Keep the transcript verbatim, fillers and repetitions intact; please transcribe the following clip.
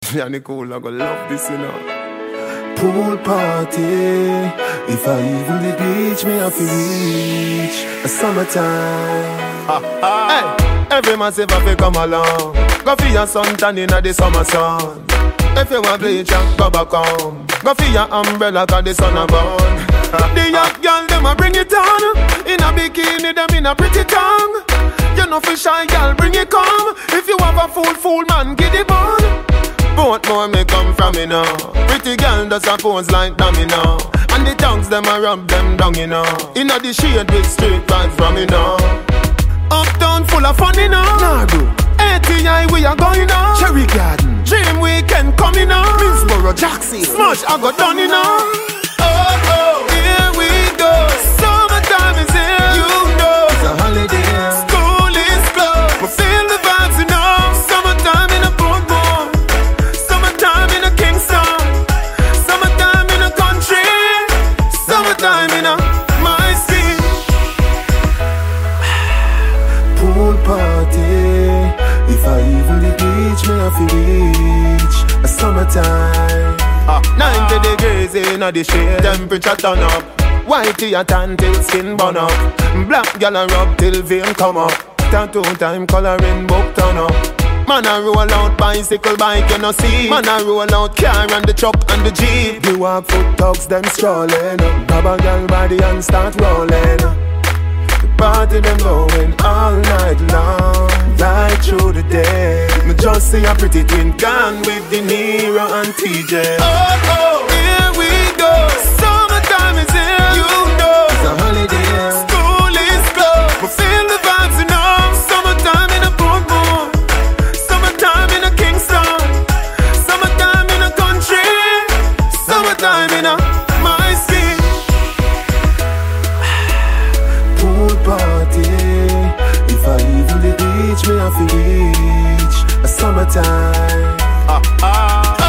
Yanni cool, I gonna love this, you know. Pool party. If I even the beach, me have to reach a summertime. Ah, ah. Hey, every man say fi come along. Go for your suntan inna the summer sun. If you want bleach, go back home. Go for your umbrella 'cause the sun a burn. The young girl them a bring it on. In a bikini them in a pretty tongue. You know for shy girl bring it come. If you have a fool fool man give the bun. Both more may come from me now. Pretty girl does a pose like dummy now. And the tongues them a rub them down you know. Inna the shade with straight vibes from me now. Uptown full of fun you know. Nah bro, A T I we are going now. Cherry Garden, Dream Weekend coming now. Middlesboro, Jackson, Smash I got done you know. Oh oh, here we go. Summertime is here. You know it's a holiday. School is closed. We feel the vibes you know. Summertime in a boardwalk. Summertime in a Kingston. Summertime in a country. Summertime in a my city. Pool party. If I even the beach, me have to reach a summertime. Ah, ninety degrees in the shade. Temperature turn up. Whitey a tan till skin burn up. Black gal a rub till vein come up. Tattoo time coloring book turn up. Man a roll out bicycle bike you no see. Man a roll out car and the truck and the jeep. You walk foot dogs them strolling. Grab a gal body and start rolling. The party them going all night long, right through the day. Me just see a pretty twin gone with De Niro and T J. Oh oh, here we go. Summertime is here. You know It's a holiday. school is closed. We feel the vibes you know. Summertime in a boardwalk. Summertime in a Kingston. Summertime in a country. Summertime in a my city. Pool party. If I even the beach, me have to reach a summertime. Ah ah.